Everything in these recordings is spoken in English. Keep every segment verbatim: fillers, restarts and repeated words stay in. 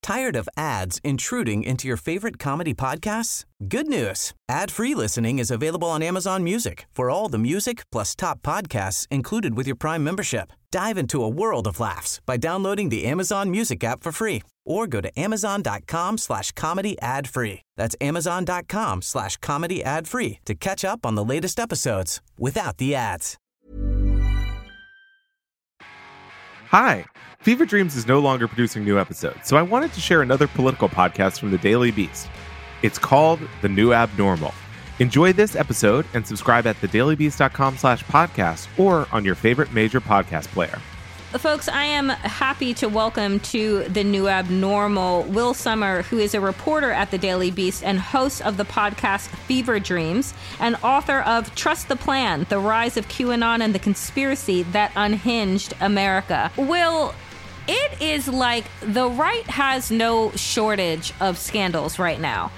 Tired of ads intruding into your favorite comedy podcasts? Good news. Ad-free listening is available on Amazon Music for all the music plus top podcasts included with your Prime membership. Dive into a world of laughs by downloading the Amazon Music app for free or go to amazon.com slash comedy ad free. That's amazon.com slash comedy ad free to catch up on the latest episodes without the ads. Hi. Fever Dreams is no longer producing new episodes, so I wanted to share another political podcast from the Daily Beast. It's called The New Abnormal. Enjoy this episode and subscribe at thedailybeast.com slash podcast or on your favorite major podcast player. Folks, I am happy to welcome to The New Abnormal Will Sommer, who is a reporter at The Daily Beast and host of the podcast Fever Dreams, and author of Trust the Plan, The Rise of QAnon and the Conspiracy That Unhinged America. Will, it is like the right has no shortage of scandals right now.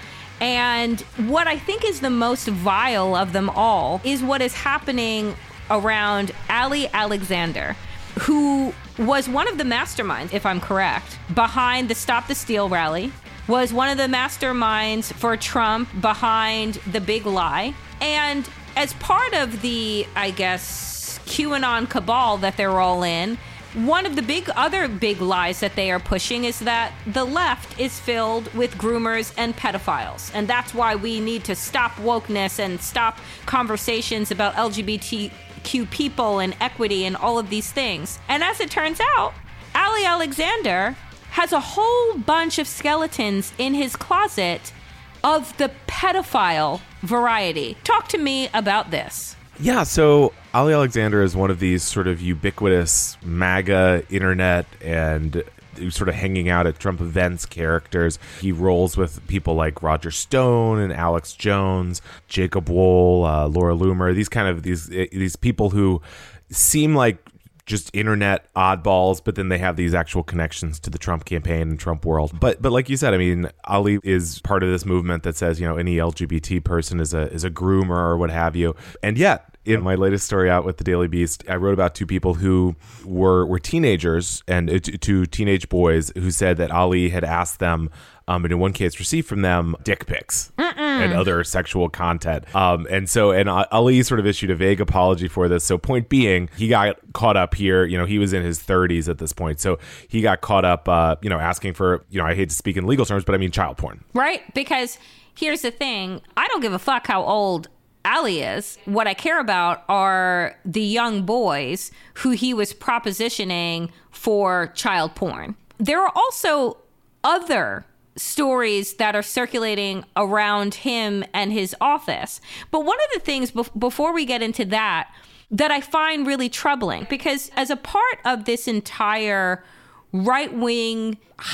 And what I think is the most vile of them all is what is happening around Ali Alexander, who was one of the masterminds, if I'm correct, behind the Stop the Steal rally, was one of the masterminds for Trump behind the big lie. And as part of the, I guess, QAnon cabal that they're all in, one of the big other big lies that they are pushing is that the left is filled with groomers and pedophiles. And that's why we need to stop wokeness and stop conversations about L G B T Q people and equity and all of these things. And as it turns out, Ali Alexander has a whole bunch of skeletons in his closet of the pedophile variety. Talk to me about this. Yeah, so Ali Alexander is one of these sort of ubiquitous MAGA internet and sort of hanging out at Trump events characters. He rolls with people like Roger Stone and Alex Jones, Jacob Wohl, uh, Laura Loomer, these kind of these these people who seem like just internet oddballs, but then they have these actual connections to the Trump campaign and Trump world. But but like you said, I mean, Ali is part of this movement that says, you know, any L G B T person is a is a groomer or what have you. And yet, in my latest story out with the Daily Beast, I wrote about two people who were were teenagers and uh, two teenage boys who said that Ali had asked them, um, and in one case received from them dick pics Mm-mm. and other sexual content. Um, and so, and Ali sort of issued a vague apology for this. So point being, he got caught up here. You know, he was in his thirties at this point. So he got caught up, uh, you know, asking for, you know, I hate to speak in legal terms, but I mean child porn. Right? Because here's the thing. I don't give a fuck how old Ali is. What I care about are the young boys who he was propositioning for child porn. There are also other stories that are circulating around him and his office. But one of the things be- before we get into that, that I find really troubling, because as a part of this entire right-wing,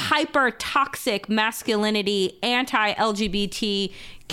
hyper-toxic masculinity, anti-L G B T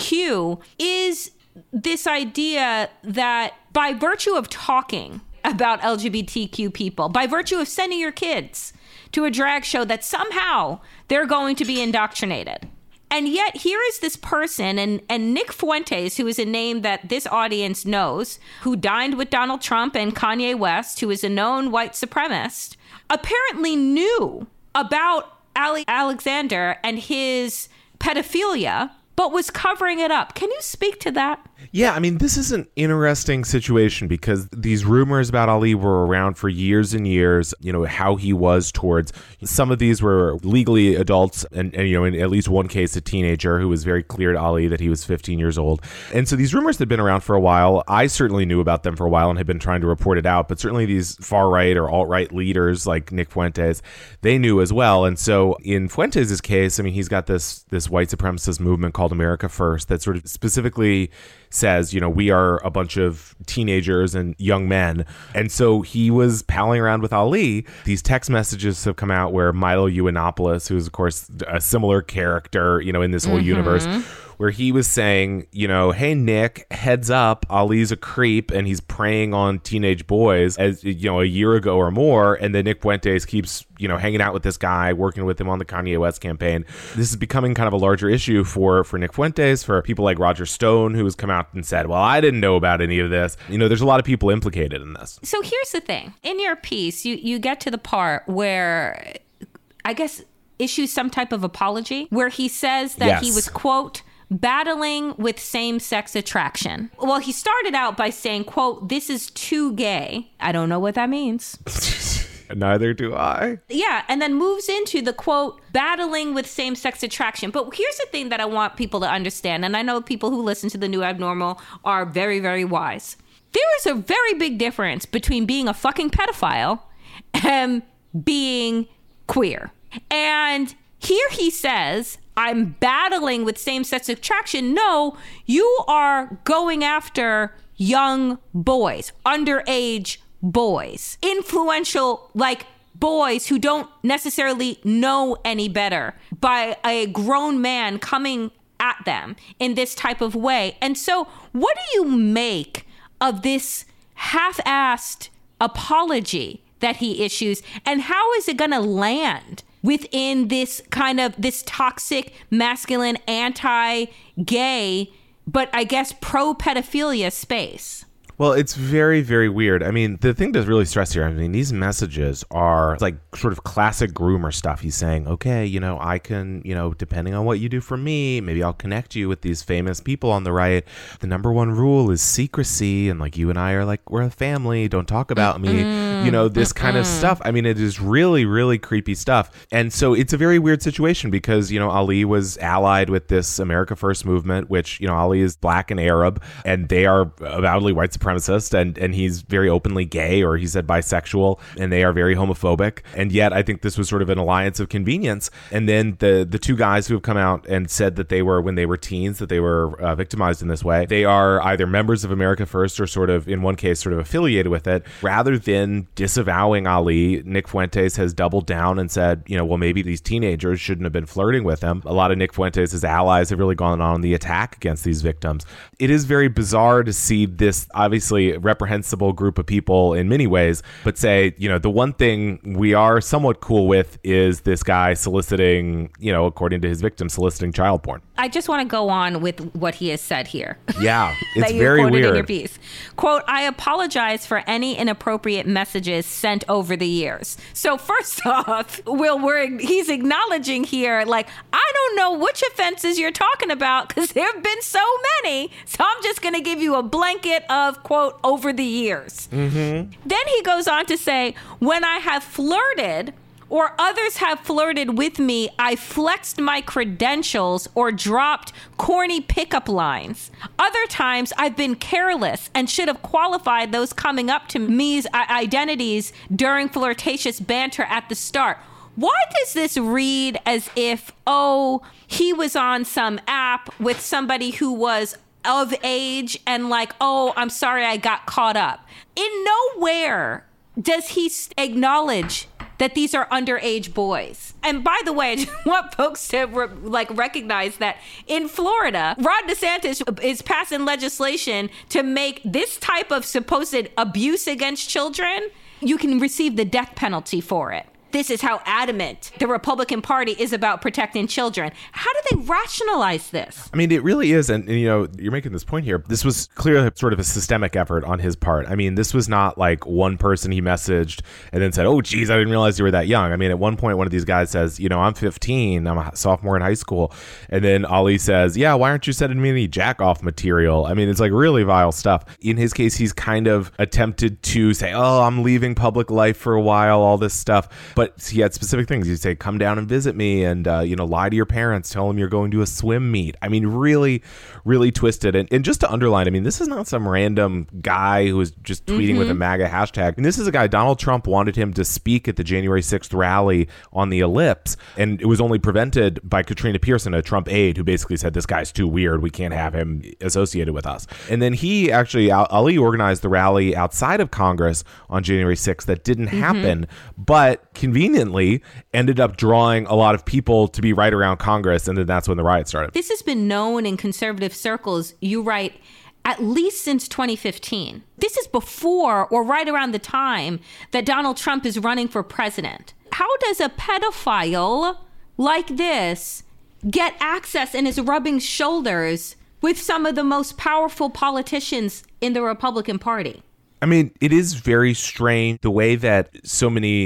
Q is this idea that by virtue of talking about L G B T Q people, by virtue of sending your kids to a drag show, that somehow they're going to be indoctrinated. And yet here is this person, and, and Nick Fuentes, who is a name that this audience knows, who dined with Donald Trump and Kanye West, who is a known white supremacist, apparently knew about Ali Alexander and his pedophilia, but was covering it up. Can you speak to that? Yeah, I mean, this is an interesting situation because these rumors about Ali were around for years and years, you know, how he was towards some of these were legally adults and, and, you know, in at least one case, a teenager who was very clear to Ali that he was fifteen years old. And so these rumors had been around for a while. I certainly knew about them for a while and had been trying to report it out. But certainly these far right or alt right leaders like Nick Fuentes, they knew as well. And so in Fuentes' case, I mean, he's got this this white supremacist movement called America First that sort of specifically says, you know, we are a bunch of teenagers and young men. And so he was palling around with Ali. These text messages have come out where Milo Yiannopoulos, who's, of course, a similar character, you know, in this whole mm-hmm. universe, where he was saying, you know, hey, Nick, heads up, Ali's a creep and he's preying on teenage boys, as you know, a year ago or more. And then Nick Fuentes keeps, you know, hanging out with this guy, working with him on the Kanye West campaign. This is becoming kind of a larger issue for, for Nick Fuentes, for people like Roger Stone, who has come out and said, well, I didn't know about any of this. You know, there's a lot of people implicated in this. So here's the thing. In your piece, you, you get to the part where I guess issues some type of apology where he says that Yes. he was, quote, battling with same-sex attraction. Well, he started out by saying, quote, this is too gay. I don't know what that means. Neither do I. Yeah, and then moves into the, quote, battling with same-sex attraction. But here's the thing that I want people to understand, and I know people who listen to The New Abnormal are very, very wise. There is a very big difference between being a fucking pedophile and being queer. And here he says, I'm battling with same-sex attraction. No, you are going after young boys, underage boys, influential, like boys who don't necessarily know any better by a grown man coming at them in this type of way. And so what do you make of this half-assed apology that he issues, and how is it going to land within this kind of this toxic, masculine, anti-gay, but I guess pro-pedophilia space? Well, it's very, very weird. I mean, the thing to really stress here, I mean, these messages are like sort of classic groomer stuff. He's saying, okay, you know, I can, you know, depending on what you do for me, maybe I'll connect you with these famous people on the right. The number one rule is secrecy. And like you and I are like, we're a family. Don't talk about me. Mm-mm, you know, this mm-mm. kind of stuff. I mean, it is really, really creepy stuff. And so it's a very weird situation because, you know, Ali was allied with this America First movement, which, you know, Ali is black and Arab, and they are avowedly white supremacist. And, and he's very openly gay, or he said bisexual, and they are very homophobic. And yet I think this was sort of an alliance of convenience. And then the the two guys who have come out and said that they were, when they were teens, that they were uh, victimized in this way, they are either members of America First or sort of, in one case, sort of affiliated with it. Rather than disavowing Ali, Nick Fuentes has doubled down and said, you know, well, maybe these teenagers shouldn't have been flirting with him. A lot of Nick Fuentes' allies have really gone on the attack against these victims. It is very bizarre to see this, obviously, reprehensible group of people in many ways, but say, you know, the one thing we are somewhat cool with is this guy soliciting, you know, according to his victim, soliciting child porn. I just want to go on with what he has said here. Yeah, it's that you very quoted weird. In your piece. Quote, I apologize for any inappropriate messages sent over the years. So first off, Will, we're, he's acknowledging here, like, I don't know which offenses you're talking about because there have been so many. So I'm just going to give you a blanket of, quote, over the years. Mm-hmm. Then he goes on to say, when I have flirted or others have flirted with me, I flexed my credentials or dropped corny pickup lines. Other times I've been careless and should have qualified those coming up to me's identities during flirtatious banter at the start. Why does this read as if, oh, he was on some app with somebody who was of age and like, oh, I'm sorry I got caught up? In nowhere does he acknowledge that these are underage boys. And by the way, I just want folks to re- like recognize that in Florida, Ron DeSantis is passing legislation to make this type of supposed abuse against children, you can receive the death penalty for it. This is how adamant the Republican Party is about protecting children. How do they rationalize this? I mean, it really is. And, and, you know, you're making this point here. This was clearly sort of a systemic effort on his part. I mean, this was not like one person he messaged and then said, oh, geez, I didn't realize you were that young. I mean, at one point, one of these guys says, you know, I'm fifteen. I'm a sophomore in high school. And then Ali says, yeah, why aren't you sending me any jack off material? I mean, it's like really vile stuff. In his case, he's kind of attempted to say, oh, I'm leaving public life for a while, all this stuff. But But he had specific things. He'd say, come down and visit me and, uh, you know, lie to your parents. Tell them you're going to a swim meet. I mean, really, really twisted. And, and just to underline, I mean, this is not some random guy who was just tweeting mm-hmm. with a MAGA hashtag. And this is a guy, Donald Trump wanted him to speak at the January sixth rally on the Ellipse. And it was only prevented by Katrina Pearson, a Trump aide, who basically said, this guy's too weird. We can't have him associated with us. And then he actually, Ali organized the rally outside of Congress on January sixth that didn't mm-hmm. happen. But conveniently ended up drawing a lot of people to be right around Congress, and then that's when the riot started. This has been known in conservative circles, you write, at least since twenty fifteen. This is before or right around the time that Donald Trump is running for president. How does a pedophile like this get access and is rubbing shoulders with some of the most powerful politicians in the Republican Party? I mean, it is very strange the way that so many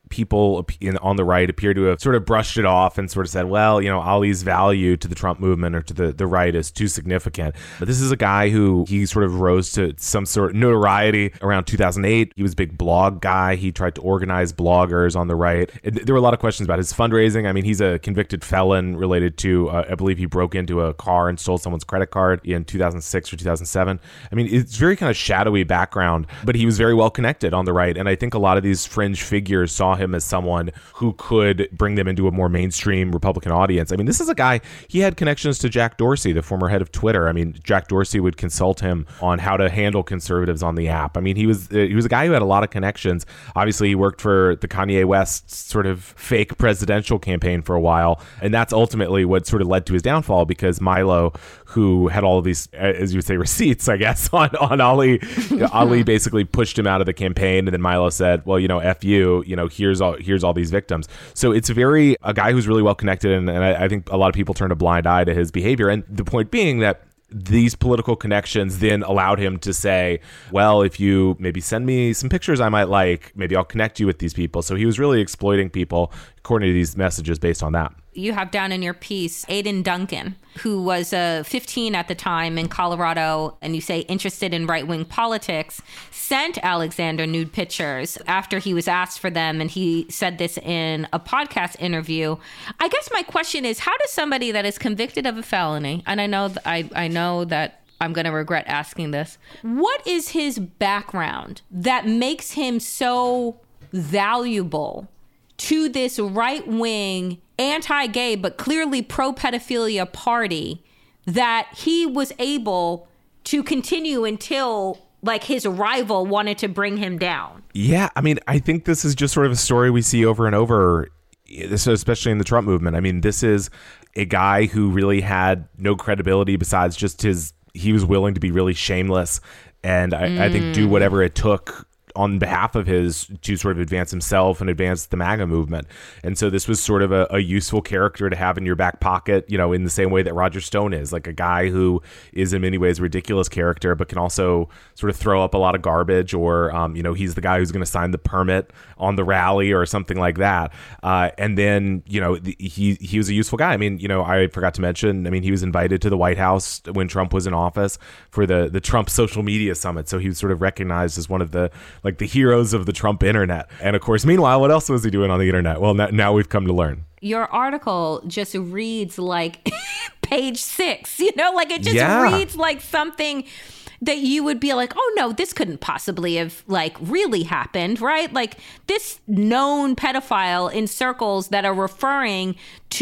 people in, on the right appear to have sort of brushed it off and sort of said, well, you know, Ali's value to the Trump movement or to the, the right is too significant. But this is a guy who he sort of rose to some sort of notoriety around two thousand eight. He was a big blog guy. He tried to organize bloggers on the right. And there were a lot of questions about his fundraising. I mean, he's a convicted felon related to, uh, I believe he broke into a car and stole someone's credit card in two thousand six or two thousand seven. I mean, it's very kind of shadowy background, but he was very well connected on the right. And I think a lot of these fringe figures saw him as someone who could bring them into a more mainstream Republican audience. I mean, this is a guy, he had connections to Jack Dorsey, the former head of Twitter. I mean, Jack Dorsey would consult him on how to handle conservatives on the app. I mean, he was he was a guy who had a lot of connections. Obviously, he worked for the Kanye West sort of fake presidential campaign for a while. And that's ultimately what sort of led to his downfall, because Milo, who had all of these, as you would say, receipts, I guess, on, on Ali, Ali basically pushed him out of the campaign. And then Milo said, well, you know, F you, you know, here's all, here's all these victims. So it's very, a guy who's really well connected. And, and I, I think a lot of people turned a blind eye to his behavior. And the point being that these political connections then allowed him to say, well, if you maybe send me some pictures I might like, maybe I'll connect you with these people. So he was really exploiting people, according to these messages, based on that. You have down in your piece Aiden Duncan, who was uh, fifteen at the time in Colorado, and you say interested in right-wing politics, sent Alexander nude pictures after he was asked for them, and he said this in a podcast interview. I guess my question is, how does somebody that is convicted of a felony, and I know th- I, I know that I'm going to regret asking this, what is his background that makes him so valuable to this right-wing, anti-gay, but clearly pro-pedophilia party that he was able to continue until like his rival wanted to bring him down? Yeah, I mean, I think this is just sort of a story we see over and over, especially in the Trump movement. I mean, this is a guy who really had no credibility besides just his, he was willing to be really shameless and I, mm. I think do whatever it took on behalf of his to sort of advance himself and advance the MAGA movement. And so this was sort of a, a useful character to have in your back pocket, you know, in the same way that Roger Stone is, like a guy who is in many ways a ridiculous character, but can also sort of throw up a lot of garbage, or, um, you know, he's the guy who's going to sign the permit on the rally or something like that. Uh, and then, you know, the, he, he was a useful guy. I mean, you know, I forgot to mention, I mean, he was invited to the White House when Trump was in office for the, the Trump social media summit. So he was sort of recognized as one of the, like the heroes of the Trump internet. And of course, meanwhile, what else was he doing on the internet? Well, now, now we've come to learn. Your article just reads like page six, you know, like it just yeah. reads like something that you would be like, oh no, this couldn't possibly have like really happened, right? Like this known pedophile in circles that are referring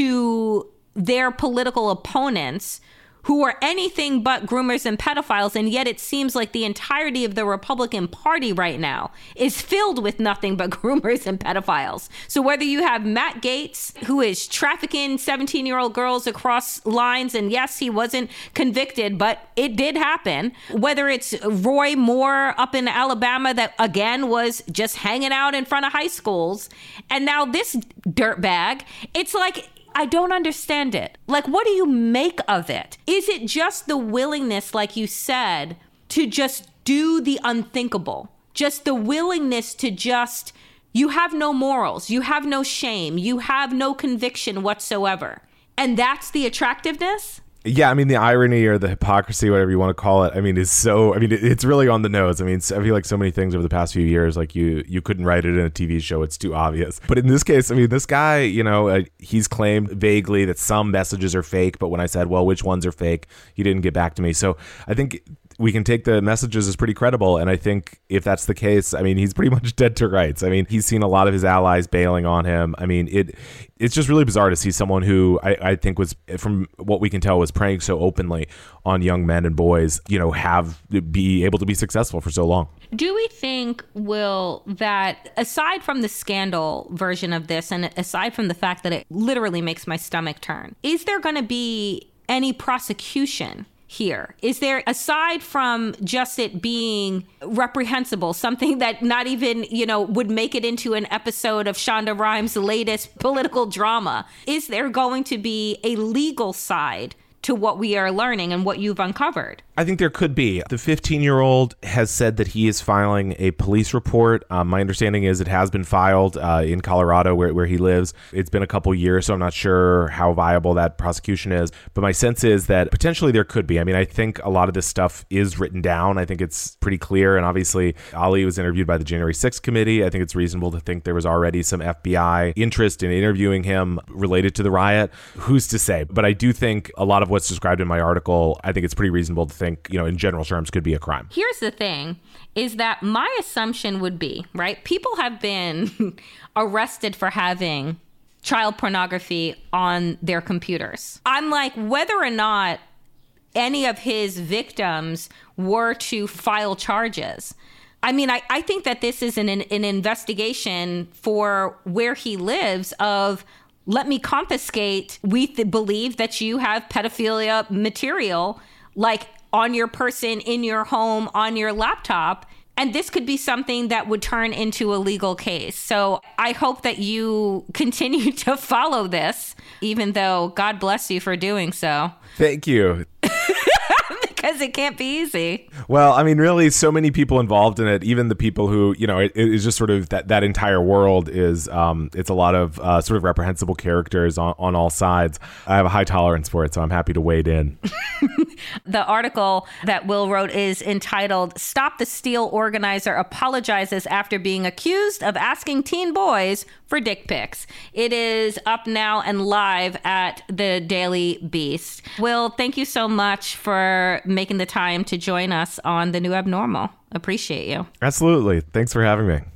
to their political opponents who are anything but groomers and pedophiles, and yet it seems like the entirety of the Republican Party right now is filled with nothing but groomers and pedophiles. So whether you have Matt Gaetz, who is trafficking seventeen-year-old girls across lines, and yes, he wasn't convicted, but it did happen. Whether it's Roy Moore up in Alabama that, again, was just hanging out in front of high schools, and now this dirtbag, it's like, I don't understand it. Like, what do you make of it? Is it just the willingness, like you said, to just do the unthinkable? Just the willingness to just, you have no morals, you have no shame, you have no conviction whatsoever. And that's the attractiveness? Yeah, I mean, the irony or the hypocrisy, whatever you want to call it, I mean, is so, I mean, it's really on the nose. I mean, I feel like so many things over the past few years, like you you couldn't write it in a T V show. It's too obvious. But in this case, I mean, this guy, you know, uh, he's claimed vaguely that some messages are fake. But when I said, well, which ones are fake, he didn't get back to me. So I think we can take the messages as pretty credible. And I think if that's the case, I mean, he's pretty much dead to rights. I mean, he's seen a lot of his allies bailing on him. I mean, it it's just really bizarre to see someone who I, I think was, from what we can tell, was preying so openly on young men and boys, you know, have be able to be successful for so long. Do we think, Will, that aside from the scandal version of this, and aside from the fact that it literally makes my stomach turn, is there going to be any prosecution here? Is there, aside from just it being reprehensible, something that not even, you know, would make it into an episode of Shonda Rhimes' latest political drama, is there going to be a legal side to what we are learning and what you've uncovered? I think there could be. The fifteen-year-old has said that he is filing a police report. Um, my understanding is it has been filed uh, in Colorado where, where he lives. It's been a couple years, so I'm not sure how viable that prosecution is. But my sense is that potentially there could be. I mean, I think a lot of this stuff is written down. I think it's pretty clear. And obviously, Ali was interviewed by the January sixth committee. I think it's reasonable to think there was already some F B I interest in interviewing him related to the riot. Who's to say? But I do think a lot of what's described in my article, I think it's pretty reasonable to think, you know, in general terms, could be a crime. Here's the thing, is that my assumption would be, right, people have been arrested for having child pornography on their computers. I'm like, whether or not any of his victims were to file charges, I mean, I, I think that this is an, an investigation for where he lives of, let me confiscate, we th- believe that you have pedophilia material, like on your person, in your home, on your laptop. And this could be something that would turn into a legal case. So I hope that you continue to follow this, even though God bless you for doing so. Thank you. Because it can't be easy. Well, I mean, really, so many people involved in it, even the people who, you know, it, it is just sort of that, that entire world is, um, it's a lot of uh, sort of reprehensible characters on, on all sides. I have a high tolerance for it, so I'm happy to wade in. The article that Will wrote is entitled, Stop the Steal Organizer Apologizes After Being Accused of Asking Teen Boys for Dick Pics. It is up now and live at the Daily Beast. Will, thank you so much for making the time to join us on The New Abnormal. Appreciate you. Absolutely. Thanks for having me.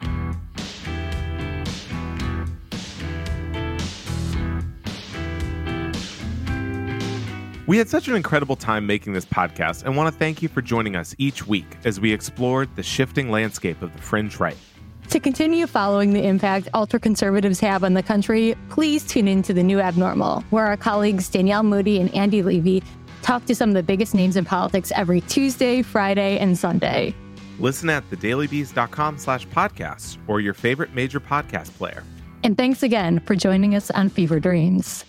We had such an incredible time making this podcast and want to thank you for joining us each week as we explored the shifting landscape of the fringe right. To continue following the impact ultra-conservatives have on the country, please tune into The New Abnormal, where our colleagues Danielle Moody and Andy Levy talk to some of the biggest names in politics every Tuesday, Friday, and Sunday. Listen at thedailybeast.com slash podcasts or your favorite major podcast player. And thanks again for joining us on Fever Dreams.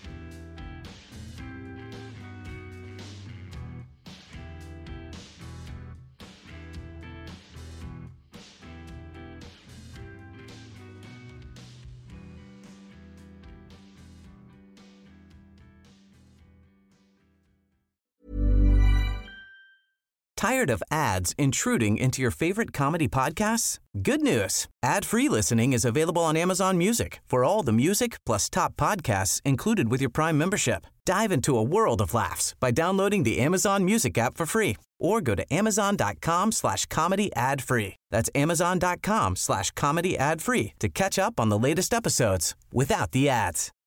Tired of ads intruding into your favorite comedy podcasts? Good news. Ad-free listening is available on Amazon Music for all the music plus top podcasts included with your Prime membership. Dive into a world of laughs by downloading the Amazon Music app for free or go to amazon.com slash comedy ad free. That's amazon.com slash comedy ad free to catch up on the latest episodes without the ads.